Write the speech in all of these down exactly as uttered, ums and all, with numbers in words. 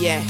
Yeah.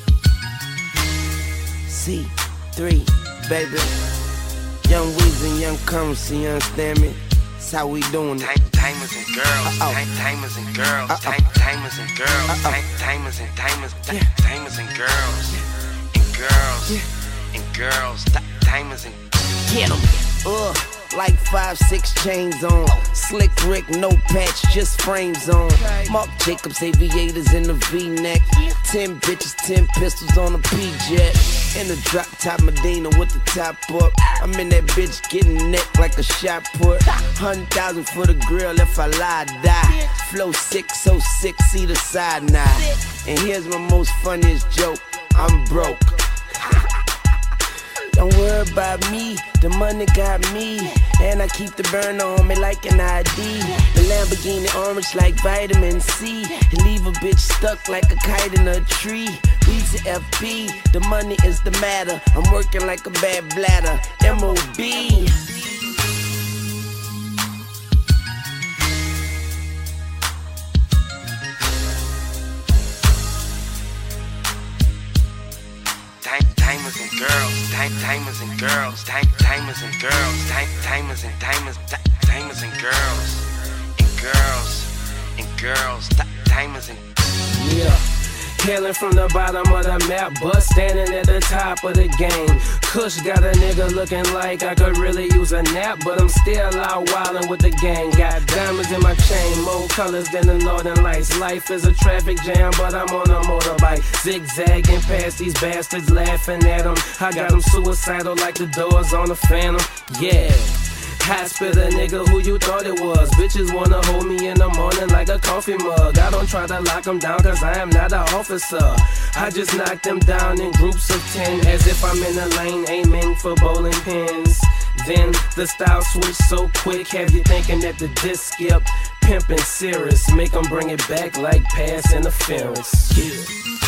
C three, baby. Young Weezy, young Currency, you understand me? That's how we doing it. Timers and girls, timers and girls, timers and girls, timers and timers, timers and girls, and girls, and girls, timers and get 'em. Ugh, like five, six chains on. Slick Rick, no patch, just frames on. Marc Jacobs aviators in the V-neck. Ten bitches, ten pistols on a P-jet. In the drop top Medina with the top up. I'm in that bitch getting neck like a shot put. Hundred thousand for the grill if I lie, die. Flow sick, so sick, see the side now. And here's my most funniest joke, I'm broke. Don't worry about me, the money got me. And I keep the burner on me like an I D. The Lamborghini orange like vitamin C. And leave a bitch stuck like a kite in a tree. Weezy F B, the money is the matter. I'm working like a bad bladder, M O B. timers and girls, timers and girls, timers and girls, timers and timers, timers and girls, and girls, and girls, timers and yeah. Hailing from the bottom of the map, but standing at the top of the game. Kush got a nigga looking like I could really use a nap, but I'm still out wildin' with the gang. Got diamonds in my chain, more colors than the northern lights. Life is a traffic jam, but I'm on a motorbike, zigzagging past these bastards, laughing at them. I got them suicidal like the doors on the Phantom. Yeah. High spitter nigga, who you thought it was? Bitches wanna hold me in the morning like a coffee mug. I don't try to lock them down cause I am not an officer. I just knock them down in groups of ten, as if I'm in the lane aiming for bowling pins. Then the style switch so quick, have you thinking that the disc skip? Pimpin' serious, make them bring it back like pass interference. Yeah.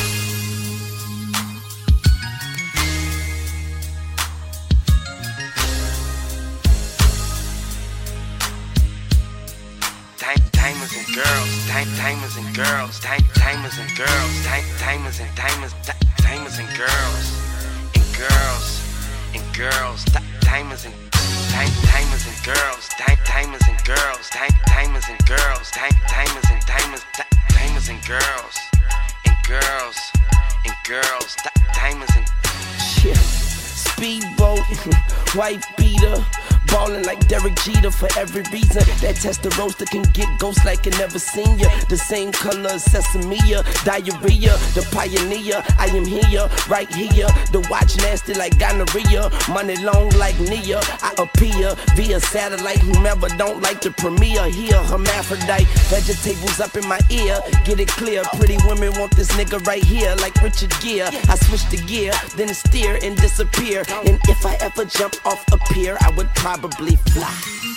timers and girls, timers and girls, timers and girls, timers and timers, timers and girls, and girls, and girls, timers and timers and girls, timers and girls, timers and girls, timers and timers, timers and girls, and girls, and girls, timers and shit. Speedboat, white beater. Ballin' like Derek Jeter for every reason. That Testarossa can get ghosts like it never seen ya. The same color as sesame, diarrhea. The pioneer, I am here, right here. The watch nasty like gonorrhea. Money long like Nia. I appear via satellite. Whomever don't like the premiere here. Hermaphrodite, vegetables up in my ear. Get it clear, pretty women want this nigga right here. Like Richard Gere, I switch the gear, then steer and disappear. And if I ever jump off a pier, I would probably fly.